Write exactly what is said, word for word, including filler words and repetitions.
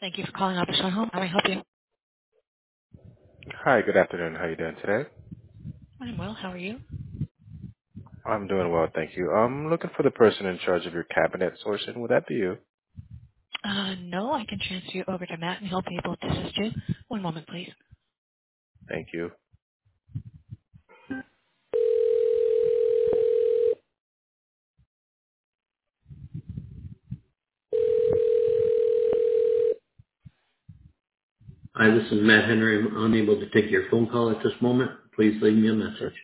Thank you for calling Officer Home. How may I help you? Hi, good afternoon. How you doing today? I'm well. How are you? I'm doing well, thank you. I'm looking for the person in charge of your cabinet sourcing. Would that be you? Uh, no, I can transfer you over to Matt and he'll be able to assist you. One moment, please. Thank you. Hi, this is Matt Henry. I'm unable to take your phone call at this moment. Please leave me a message.